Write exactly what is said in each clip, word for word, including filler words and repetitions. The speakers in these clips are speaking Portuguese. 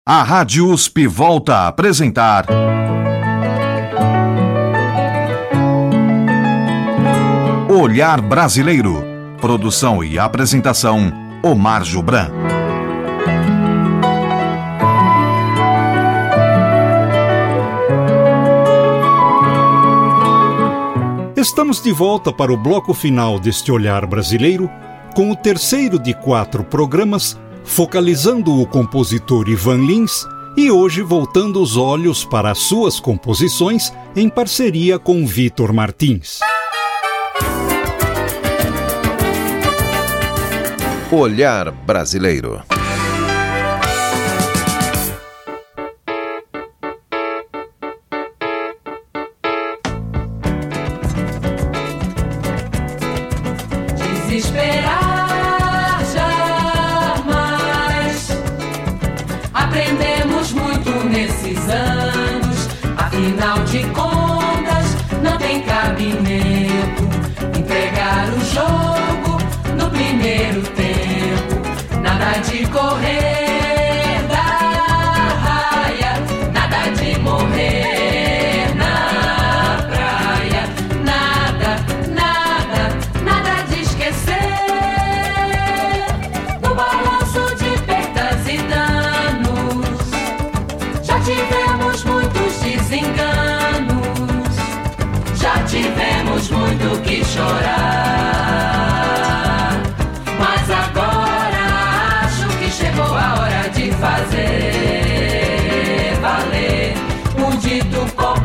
A Rádio U S P volta a apresentar Olhar Brasileiro. Produção e apresentação, Omar Jubran. Estamos de volta para o bloco final deste Olhar Brasileiro, com o terceiro de quatro programas, focalizando o compositor Ivan Lins e hoje voltando os olhos para as suas composições em parceria com Vítor Martins. Olhar Brasileiro. Desesperar jamais. Aprendemos muito nesses anos. Afinal de contas, não tem cabimento entregar o jogo no primeiro tempo. Nada de correr da raia, nada de morrer na praia, nada, nada, nada de esquecer. No balanço de perdas e danos, já tivemos muitos desenganos, já tivemos muito que chorar, mas agora acho que chegou a hora de fazer valer o dito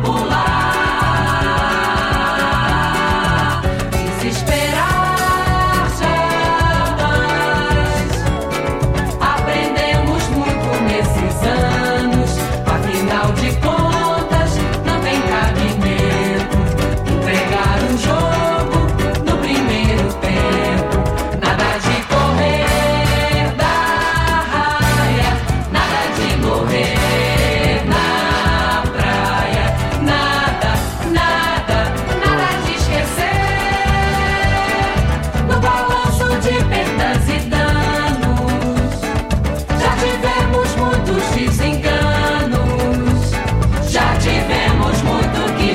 popular. Desesperar jamais. Aprendemos muito nesses anos. Afinal de contas, não tem cabimento entregar o jogo no primeiro tempo. Nada de correr da raia, nada de morrer na praia, nada, nada, nada de esquecer. No balanço de perdas e danos, já tivemos muitos desenganos, já tivemos muito que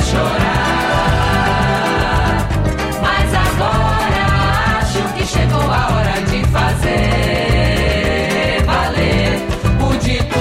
chorar, mas agora acho que chegou a hora de fazer valer o dito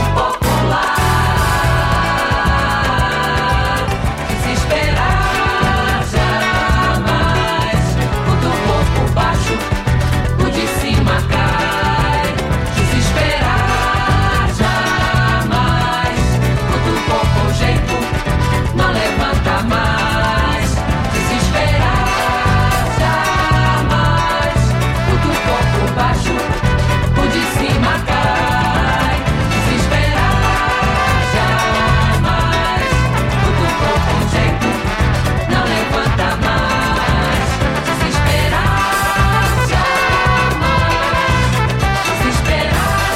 popular. Desesperar jamais. O do corpo baixo, o de cima cai. Desesperar jamais. O do corpo ao jeito não levanta mais. Desesperar jamais. O do corpo baixo, o de cima cai. Desesperar jamais. O do corpo ao jeito não levanta mais. Desesperar jamais. Desesperar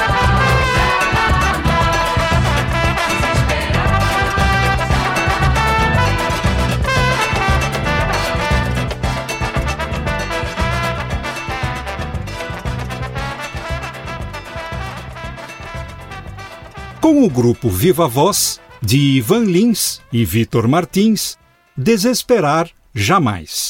Com o grupo Viva Voz, de Ivan Lins e Vítor Martins, Desesperar Jamais.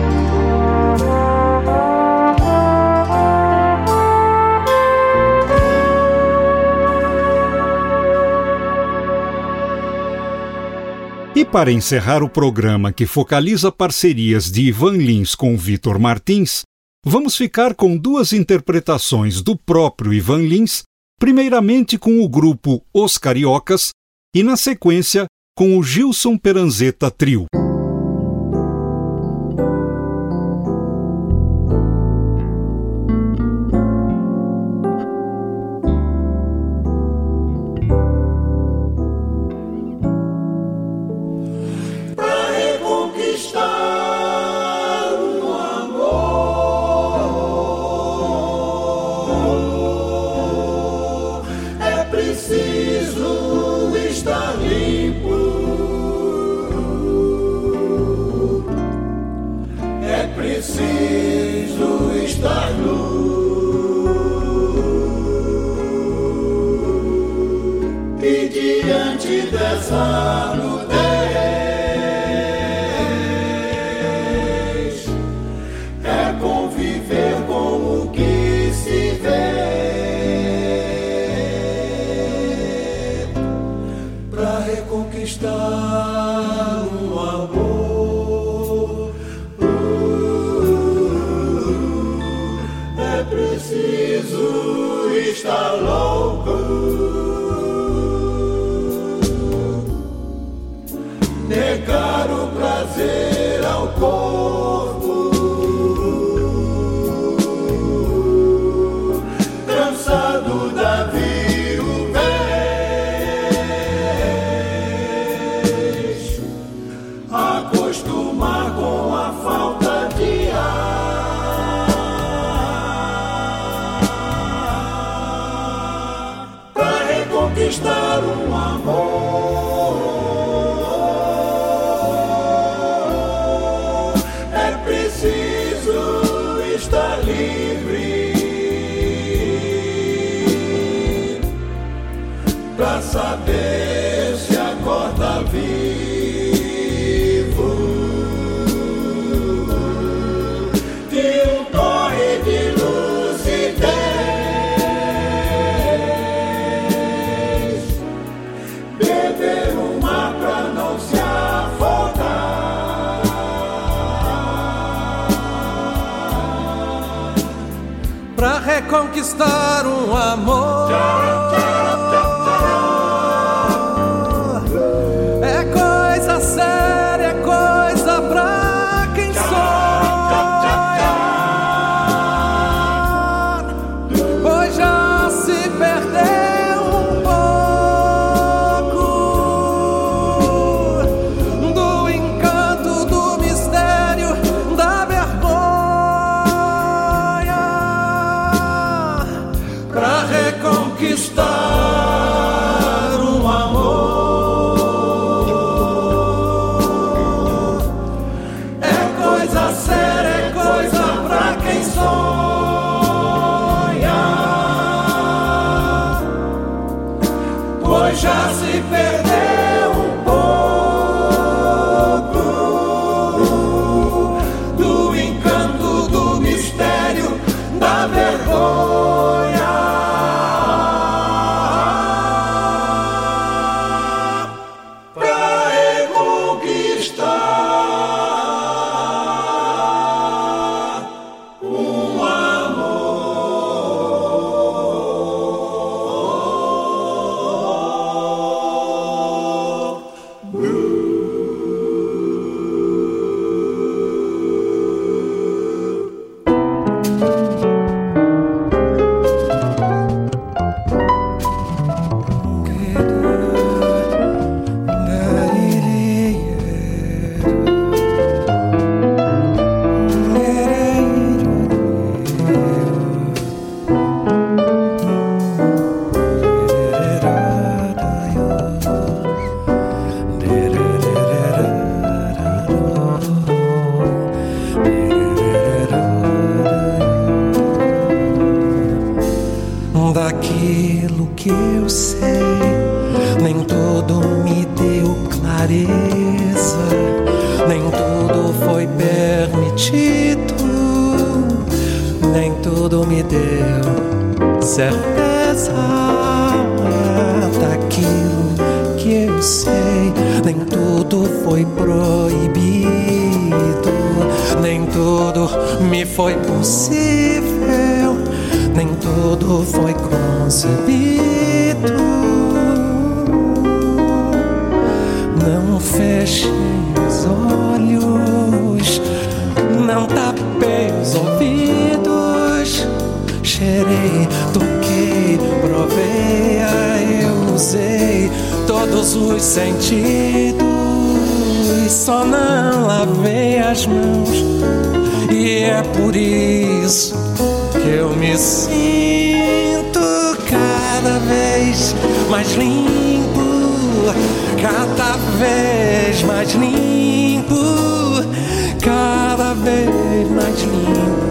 E para encerrar o programa que focaliza parcerias de Ivan Lins com Vítor Martins, vamos ficar com duas interpretações do próprio Ivan Lins, primeiramente com o grupo Os Cariocas e, na sequência, com o Gilson Peranzeta Trio. Pra reconquistar um amor é preciso estar limpo, é preciso estar nu. e diante dessa nudez é conviver com o que se vê pra reconquistar um amor. Uh, é preciso estar louco, negar o prazer ao corpo, cansado da viuvez, acostumar com a falta de ar, pra reconquistar um amor. Estar livre pra saber se acorda vivo de um torre de lucidez, beber o mar pra não se afogar, pra reconquistar um amor. É coisa séria, é coisa pra quem sonha, pois já se perdeu um pouco do encanto, do mistério, da vergonha, pra reconquistar um amor. É coisa séria, é coisa pra quem sonha, pois já se perdeu um pouco do encanto, do mistério, da vergonha, pra reconquistar um amor. Daquilo que eu sei, nem tudo me deu clareza, nem tudo foi permitido, nem tudo me deu certeza. Daquilo que eu sei, nem tudo foi proibido, nem tudo me foi possível, nem tudo foi concebido. Não fechei os olhos, não tapei os ouvidos, cheirei, toquei, provei, eu usei todos os sentidos, só não lavei as mãos, e é por isso que eu me sinto cada vez mais limpo, cada vez mais limpo, cada vez mais limpo.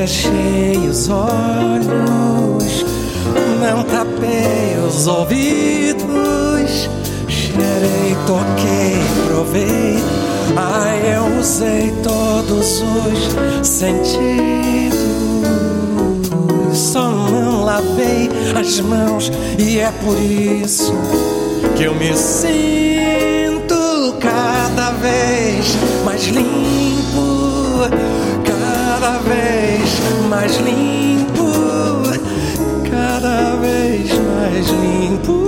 fechei os olhos, não tapei os ouvidos, cheirei, toquei, provei, ai, eu usei todos os sentidos. Só não lavei as mãos e é por isso que eu me sinto cada vez mais limpo, cada vez mais limpo, cada vez mais limpo.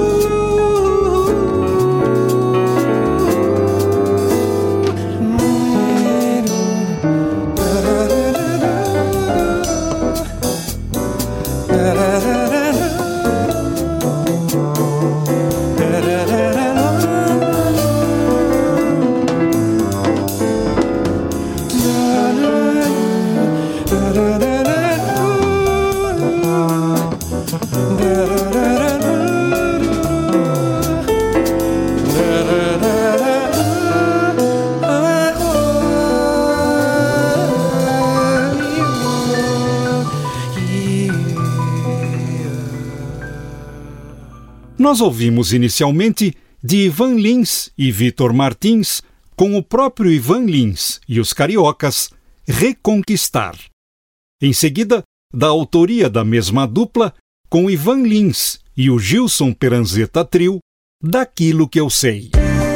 Nós ouvimos inicialmente de Ivan Lins e Vitor Martins, com o próprio Ivan Lins e os Cariocas, Reconquistar. Em seguida, da autoria da mesma dupla, com Ivan Lins e o Gilson Peranzeta Trio, Daquilo que eu sei.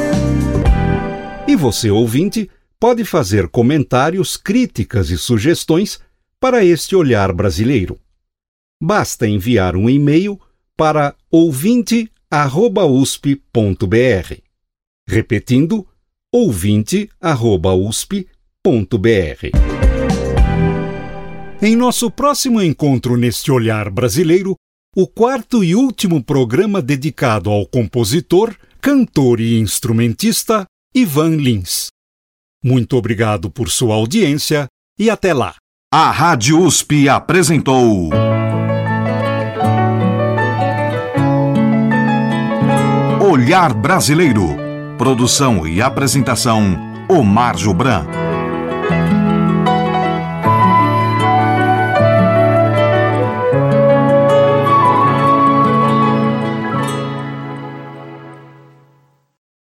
E você, ouvinte, pode fazer comentários, críticas e sugestões para este olhar brasileiro. Basta enviar um e-mail para ouvinte arroba usp ponto br. Repetindo, ouvinte arroba usp ponto br. Em nosso próximo encontro neste olhar brasileiro, o quarto e último programa dedicado ao compositor, cantor e instrumentista Ivan Lins. Muito obrigado por sua audiência e até lá. A Rádio U S P apresentou Olhar Brasileiro. Produção e apresentação, Omar Jobran.